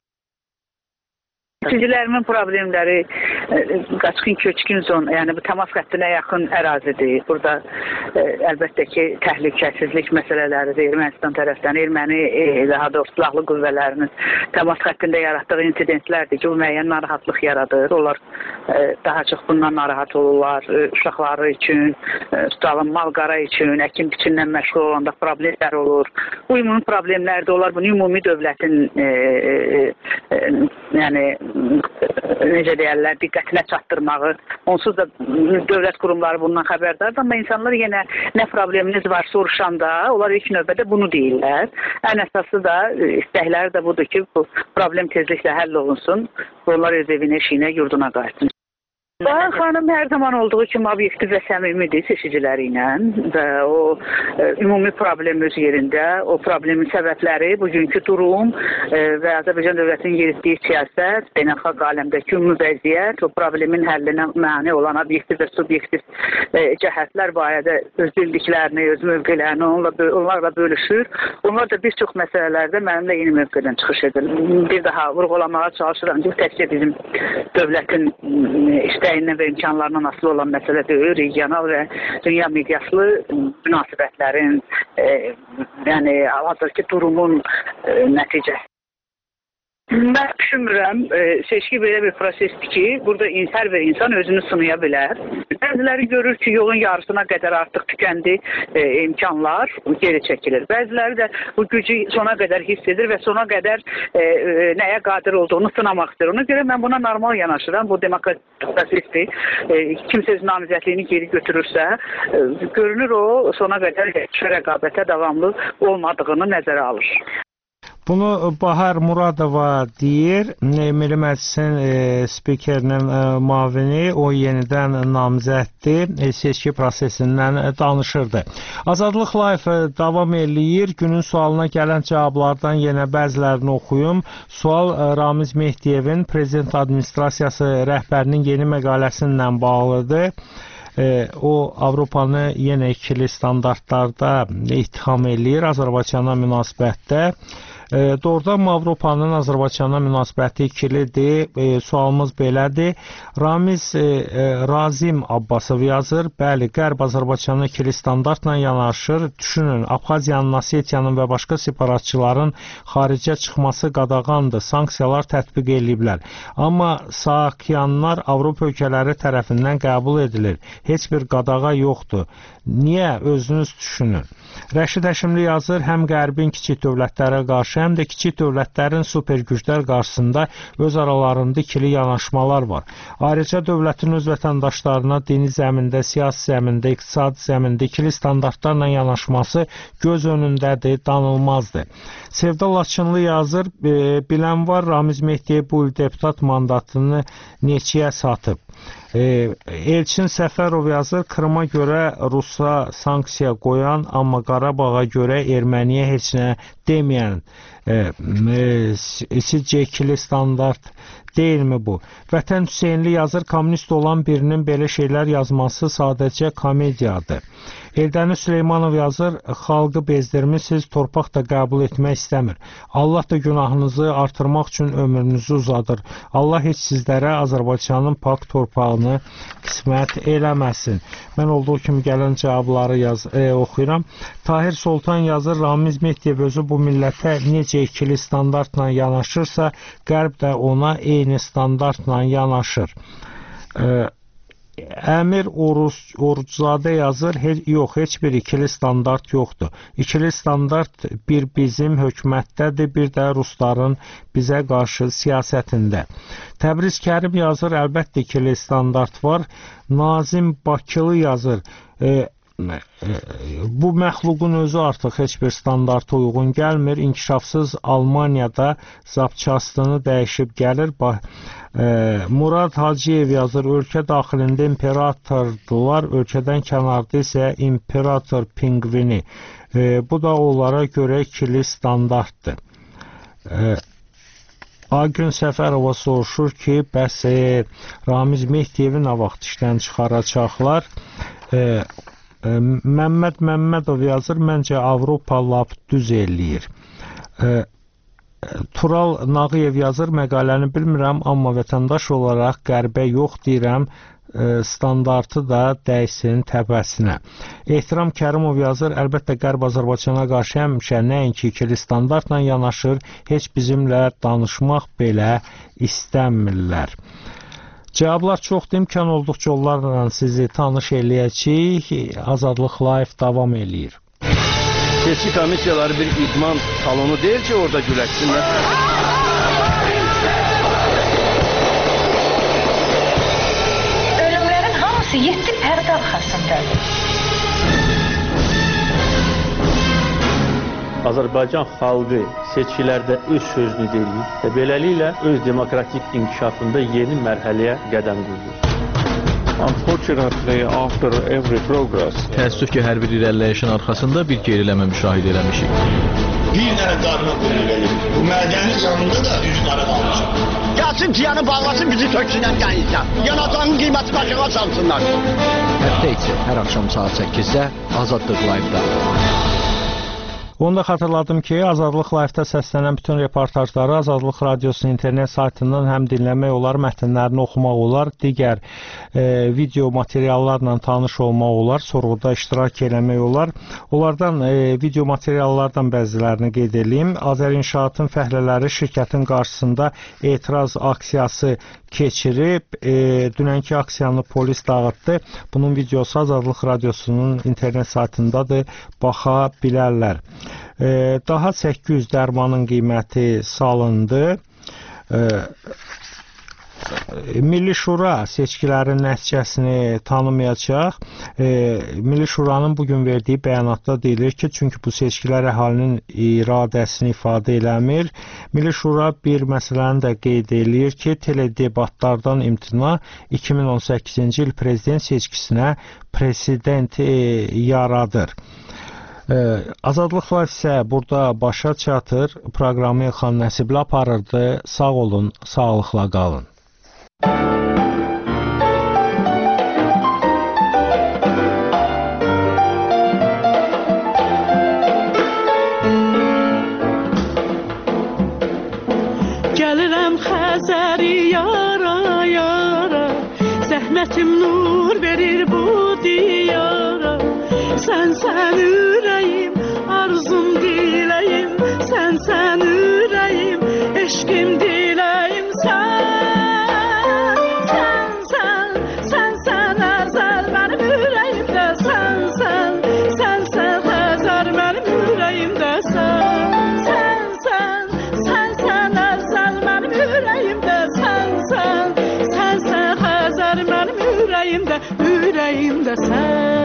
Seçicilərimin problemləri e, qaçqın köçkün zon, yəni bu təmas xəttinə yaxın ərazidir. Burada e, əlbəttə ki, təhlükəsizlik məsələləridir. Ermənistan tərəfdən erməni, e, daha doğrusu silahlı qüvvələrinin təmas xəttində yaratdığı insidentlərdir ki, bu müəyyən narahatlıq yaradır. Onlar e, daha çox bundan narahat olurlar. E, uşaqları üçün, e, tutalım malqara üçün, əkin biçimlə məşğul olanda problemlər olur. Bu ümumi problemlər də olar. Bunu ümumi dövlətin e, e, e, yəni necə deyərlər, diqqətinə çatdırmağı, onsuz da dövlət qurumları bundan xəbərdardır, amma insanlar yenə nə probleminiz var soruşanda, onlar ilk növbədə bunu deyirlər. Ən əsası da, istəkləri də budur ki, bu problem tezliklə həll olunsun, onlar öz evinə, işinə, yurduna qayıtsın. Bahar xanım hər zaman olduğu kimi obyektiv və səmimidir seçiciləri ilə və o e, ümumi problem öz yerində, o problemin səbəbləri, bugünkü durum e, və Azərbaycan dövlətinin yeritdiyi siyasət, beynəlxalq aləmdəki ümumi vəziyyət, o problemin həllinə mane olan obyektiv və subyektiv e, cəhətlər barədə öz bildiklərini, öz mövqələrini onunla, onlarla bölüşür. Onlar da bir çox məsələlərdə mənimlə yeni mövqedən çıxış edir. Bir daha vurğulamağa çalışıram ki, təkcə bizim dövlətin istəyindən və imkanlarından asılı olan məsələ deyil, regional və dünya miqyaslı münasibətlərin, e, yəni hazırki durumun e, nəticəsi. Mən düşünmürəm, e, seçki belə bir prosesdir ki, burada hər bir insan özünü sınaya bilər. Bəziləri görür ki, yolun yarısına qədər artıq tükəndi e, imkanlar, geri çəkilir. Bəziləri də bu gücü sona qədər hiss edir və sona qədər e, e, nəyə qadir olduğunu sınamaq istəyir. Ona görə mən buna normal yanaşıram, bu demokratik prosesdir. E, kimsə öz namizədliyini geri götürürsə, e, görünür o sona qədər rəqabətə davamlı olmadığını nəzərə alır. Bunu Bahar Muradova deyir, Milli Məclisin e, spikerinin e, mavini, o yenidən namizəddir, e, seçki prosesindən e, danışırdı. Azadlıq Live davam eləyir, günün sualına gələn cavablardan yenə bəzilərini oxuyum. Sual e, Ramiz Mehdiyevin Prezident Administrasiyası rəhbərinin yeni məqaləsinlə bağlıdır. E, o Avropanı yenə ikili standartlarda ittiham eləyir Azərbaycana münasibətdə. E, doğrudan Avropanın Azərbaycana münasibəti ikilidir. E, sualımız belədir. Ramiz e, e, Razim Abbasov yazır. Bəli, Qərb Azərbaycana ikili standartla yanaşır. Düşünün, Abxaziyanın, Osetiyanın və başqa separatçıların xaricə çıxması qadağandır. Sanksiyalar tətbiq ediliblər. Amma Saakyanlar Avropa ölkələri tərəfindən qəbul edilir. Heç bir qadağa yoxdur. Niyə? Özünüz düşünün. Rəşid Həşimli yazır, həm Qərbin kiçik dövlətlərə qarşı, həm də kiçik dövlətlərin supergüclər qarşısında öz aralarında ikili yanaşmalar var. Ayrıca dövlətin öz vətəndaşlarına dini zəmində, siyasi zəmində, iqtisadi zəmində ikili standartlarla yanaşması göz önündədir, danılmazdır. Sevda Laçınlı yazır, e, bilən var, Ramiz Mehdiyev bu il deputat mandatını neçəyə satıb. E, Elçin Səfərov yazır, Krıma görə Rusa sanksiya qoyan, amma Qarabağa görə Erməniyə heç nə deməyən e, e, sizcə ikili standart deyilmi bu? Vətən Hüseynli yazır, kommunist olan birinin belə şeylər yazması sadəcə komediyadır. Eldəniz Süleymanov yazır, xalqı bezdirmişsiniz, torpaq da qəbul etmək istəmir. Allah da günahınızı artırmaq üçün ömrünüzü uzadır. Allah heç sizlərə Azərbaycanın pak torpağını qismət eləməsin. Mən olduğu kimi gələn cavabları yaz, e, oxuyuram. Tahir Soltan yazır, Ramiz Mehdiyev özü bu millətə necə ikili standartla yanaşırsa, Qərb də ona eyni standartla yanaşır. E, Əmir Oruc, Oruczadə yazır, he, yox, heç bir ikili standart yoxdur. İkili standart bir bizim hökumətdədir, bir də Rusların bizə qarşı siyasətində. Təbriz Kərim yazır, əlbəttə ikili standart var. Nazim Bakılı yazır, e, bu məxluqun özü artıq heç bir standarta uyğun gəlmir. İnkişafsız Almaniyada zapçastını dəyişib gəlir. E, Murad Hacıyev yazır, ölkə daxilində imperatordular, ölkədən kənarda isə imperator pingvini. E, bu da onlara görə ikili standartdır. E, Agün Səfərova soruşur ki, bəs e, Ramiz Mehdiyevi nə vaxt işdən çıxaracaqlar? E, Məmməd Məmmədov yazır, məncə Avropa lap düz eləyir. E, Tural Nağıyev yazır, məqaləni bilmirəm, amma vətəndaş olaraq qərbə yox deyirəm, e, standartı da dəysin təbəsinə. Ehtiram Kərimov yazır, əlbəttə Qərb Azərbaycana qarşı həmişə nəinki ikili standartla yanaşır, heç bizimlə danışmaq belə istəmirlər. Cavablar çoxdur, imkan olduqca onlarla sizi tanış eləyəcəyik. Azadlıq Live davam eləyir. Seçki komissiyaları bir idman salonu deyil ki, orada güləşsinlər. Ölümlərin hamısı yeddi pərdə arxasındadır. Azərbaycan xalqı seçkilərdə öz sözünü deyir və beləliklə öz demokratik inkişafında yeni mərhələyə qədəm qoyur. Unfortunately, after every progress, təəssüf ki, hər bir irəliləyişin arxasında bir geriləmə müşahidə eləmişik. Bir dənə qarına qoyulur. Bu mədənin yanında da üç qarı qalmışıq. Gəlsin ciyanı bağlasın, bizi töksünən gəlirsən. Yanacağının qiyməti başına çalsınlar. Həftə içi hər axşam saat səkkizdə Azadlıq Live-da. Onu da xatırladım ki, Azadlıq Live-da səslənən bütün reportajları Azadlıq Radiosunun internet saytından həm dinləmək olar, mətnlərini oxumaq olar, digər e, video materiallarla tanış olmaq olar, sorğuda iştirak eləmək olar. Onlardan e, video materiallardan bəzilərini qeyd edeyim. Azərinşaatın fəhlələri şirkətin qarşısında etiraz aksiyası keçirib, e, dünənki aksiyanı polis dağıtdı. Bunun videosu Azadlıq Radiosunun internet saytındadır, baxa bilərlər. E, daha səkkiz yüz dərmanın qiyməti salındı. E, Milli Şura seçkilərin nəticəsini tanımayacaq. E, Milli Şuranın bugün verdiyi bəyanatda deyilir ki, çünki bu seçkilər əhalinin iradəsini ifadə eləmir. Milli Şura bir məsələni də qeyd eləyir ki, teledebatlardan imtina iki min on səkkizinci il prezident seçkisinə president e, yaradır. Azadlıq Live isə burada başa çatır. Proqramı Elxan Nəsibli aparırdı. Sağ olun, sağlıqla qalın. Gəlirəm Xəzəri yara yara, zəhmətim nur verir bu diyara. Sən sən ürəyim, arzum diləyim, sən sən ürəyim, eşqim diləyim, sən sən sən, sən sən əzəl mənim ürəyimdə, sən sən, sən sən Xəzər mənim ürəyimdə, sən sən sən, sən sən əzəl mənim ürəyimdə, sən sən, sən sən Xəzər mənim ürəyimdə, ürəyimdə sən.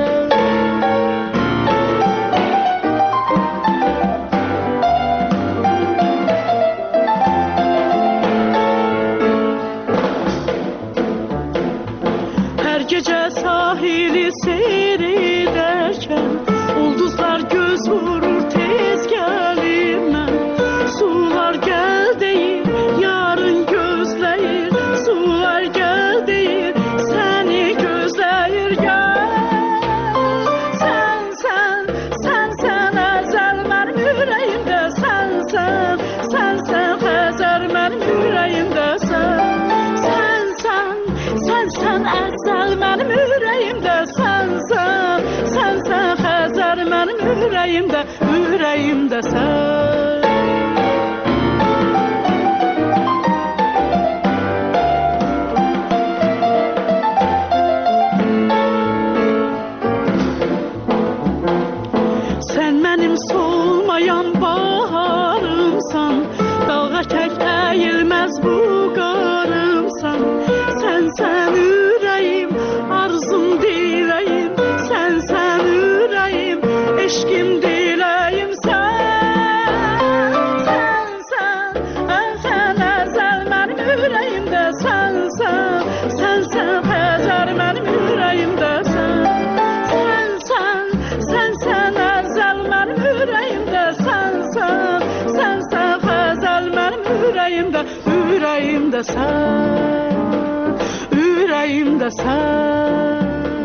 Gecə sahili seyr edərkən ulduzlar göz vurur, tez gəlir mən. Sular gəl deyir, yarın gözləyir, sular gəl deyir, səni gözləyir, gəl. Sən, sən, sən, sən əzəl mənim ürəyimdə, sən, sən, sən, sən Xəzər mənim ürəyimdə, sən, sən, sən, sən, sən əzəl mənim ürəyimdə, sən, sən, sən, sən Xəzər mənim ürəyimdə, ürəyimdə sən. Sən mənim solmayan baharımsan, dalğa tək əyilməz bu qarımsan. Sən, sən ürəyim, arzum diləyim, sən, sən ürəyim, eşqim diləyim, sən, sən, sən, sən əzəl mənim ürəyimdə, sən, sən, sən, sən Xəzər mənim ürəyimdə, sən, sən, sən, sən, sən əzəl mənim ürəyimdə, sən, sən, sən, sən Xəzər mənim ürəyimdə, ürəyimdə sən. Ürəyimdə sən.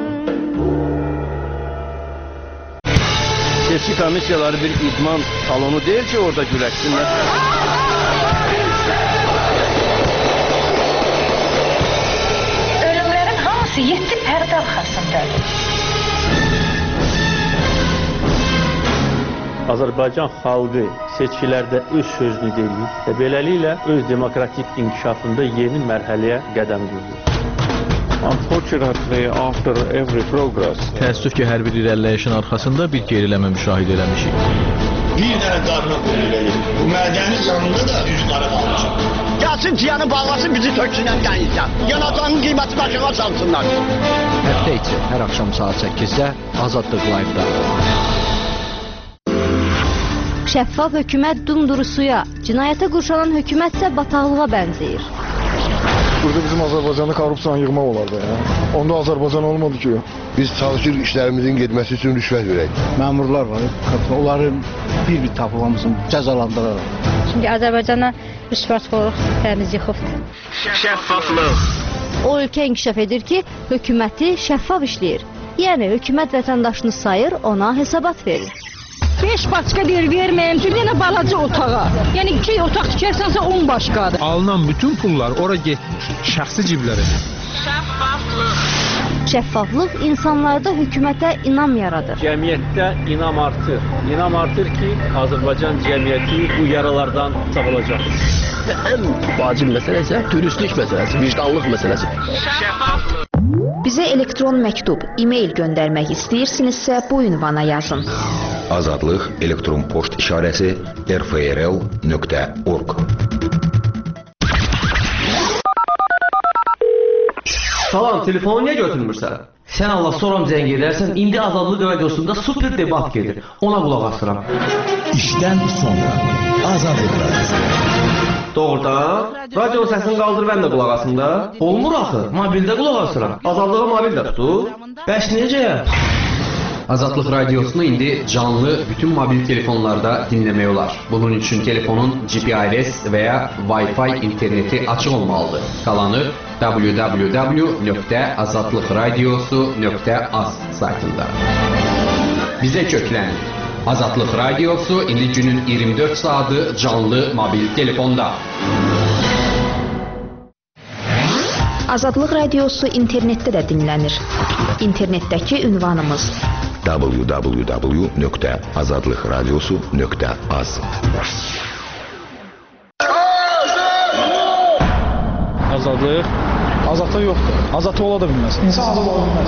Seçki komissiyaları bir idman salonu deyil ki, orada güləşsinlər. Ölümlərin hamısı yeddi pərdə arxasındadır. Azərbaycan xalqı seçkilərdə öz sözünü deyir və beləliklə öz demokratik inkişafında yeni mərhələyə qədəm qoyur. Unfortunately, after every progress, təəssüf ki, hər bir irəliləyişin arxasında bir geriləmə müşahidə eləmişik. Bir dənə qarına qoyulur. Bu mədənin yanında da üç qarı qalmışıq. Gəlsin ciyanı bağlasın, bizi töksünən gəlirsən. Yanacağının qiyməti başına çalsınlar. Həftə içi hər axşam saat səkkizdə Azadlıq Live-da. Şəffaf hökumət dumduru suya, cinayətə qurşanan hökumətsə bataqlığa bənzəyir. Burada bizim Azərbaycanda korrupsiyanı yığmaq olardı ya. Onda Azərbaycan olmadı ki. Biz çalışır işlərimizin getməsi üçün rüşvət verək. Məmurlar var, onların bir-bir tapılmasını cəzalandıraraq. Çünki Azərbaycana rüşvətxorluq təmiz yıxıbdır. Şəffaflıq. O ölkə inkişaf edir ki, hökuməti şəffaf işləyir. Yəni hökumət vətəndaşını sayır, ona hesabat verir. beş başqa deyir verməyim üçün yenə balaca otağa. Yəni iki otaq tikərsənsə on başqadır. Alınan bütün pullar ora getmir, şəxsi ciblərə. Şəffaflıq. Şəffaflıq insanlarda hökumətə inam yaradır. Cəmiyyətdə inam artır. İnam artır ki, Azərbaycan cəmiyyəti bu yaralardan sağolacaq. Ən vacib məsələ isə dürüstlük məsələsi, vicdanlıq məsələsi. Şəffaflıq. Bizə elektron məktub, e-mail göndərmək istəyirsinizsə bu ünvana yazın. Azadlıq elektron poçt işarəsi r f r l nöqtə org. Salam, telefonu niyə götürmürsən? Sən Allah soram zəng edərsən, indi Azadlıq radiosunda super debat gedir. Ona qulaq asıram. İşdən sonra Azadlıq radiosu. Doğrudan, radionun səsini qaldır, mən də qulaq asım da. Olmur axı, mobildə qulaq asıram. Azadlığı mobildə tutur. Bəs necə? Azadlıq radiosunu indi canlı bütün mobil telefonlarda dinləmək olar. Bunun üçün telefonun G P R S və ya Wi-Fi interneti açıq olmalıdır. Qalanı w w w nöqtə azadlıq radiosu nöqtə az saytında. Bizə köklənin. Azadlıq radiosu indi günün iyirmi dörd saatı canlı mobil telefonda. Azadlıq radiosu internetdə də dinlənir. İnternetdəki ünvanımız w w w nöqtə azadlıq radiosu nöqtə az. Azadlıq? Azadlıq yoxdur. Azadlıq ola da bilməz. İnsan azad ola bilməz.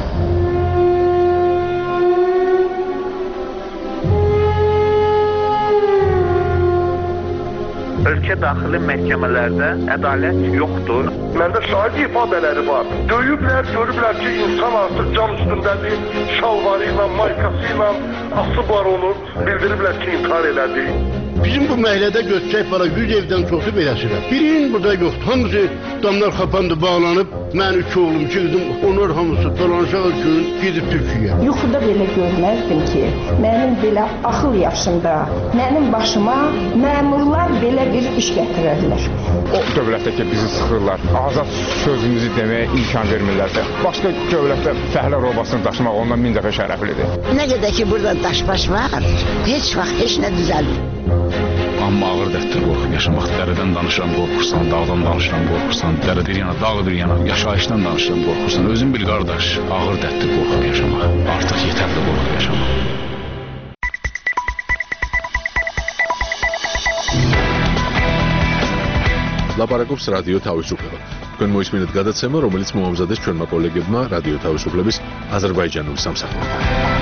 Ölkə daxili məhkəmələrdə ədalət yoxdur. Məndə şahid ifadələri var. Döyüblər, görüblər ki, insan artıq cam üstündədir, şalvarı ilə, maykası ilə asıb var onu, bildiriblər ki, intihar elədi. Bizim bu məhəllədə götürək para yüz evdən çoxu beləsirlər. Birinin burada yoxdur. Hamısı damlar xapandı, bağlanıb. Mən iki oğlum, iki qızım, onlar hamısı dolanışaq üçün gedib Türkiyəyə. Yuxuda belə görməzdim ki, mənim belə axıl yaşımda, mənim başıma məmurlar belə bir iş gətirərlər. O dövlətdə ki, bizi sıxırlar, azad sözümüzü deməyə imkan vermirlərsə, başqa dövlətdə fəhlə robasını daşımaq ondan min dəfə şərəflidir. Nə qədər ki, burada daş-baş var, heç vaxt heç nə düzəlmir. Amma ağır dərddir qorxub yaşamaq. Dərədən danışıram, qorxursan, dağdan danışıram, qorxursan, dərə bir yana, dağ bir yana, yaşayışdan danışıram, qorxursan. Özün bil qardaş, ağır dərddir qorxub yaşamaq. Artıq yetərli qorxub yaşamaq. ლაპარაკობს რადიო თავისუფლება. თქვენ მოისმინეთ გადაცემა, რომელიც მოამზადეს ჩვენმა კოლეგებმა რადიო თავისუფლების აზერბაიჯანული სამსახურიდან.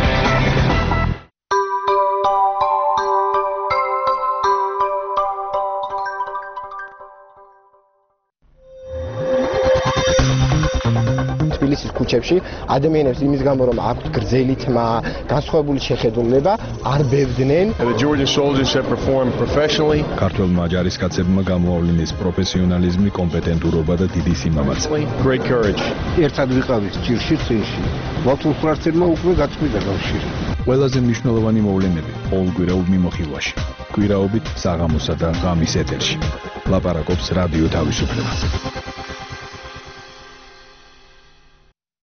თბილისის ქუჩებში ადამიანებს იმის გამო რომ აქვთ გრძელი თმა, განსხვავებული შეხედულება, არ ბევდნენ. The Georgian soldiers have performed professionally. ქართველმა ჯარისკაცებმა გამოავლინეს პროფესიონალიზმი, კომპეტენტურობა და დიდი სიმამაცე. Great courage. ერთად ვიყავით ჭირში წინში. მათულხრაცებმა უკვე გაწყვიტა კავშირი. ყველაზე მნიშვნელოვანი მოვლენები ყოველკვირეულ მიმოხილვაში. კვირაობით საღამოსა და ღამის ეთერში. ლაპარაკობს რადიო თავისუფლება.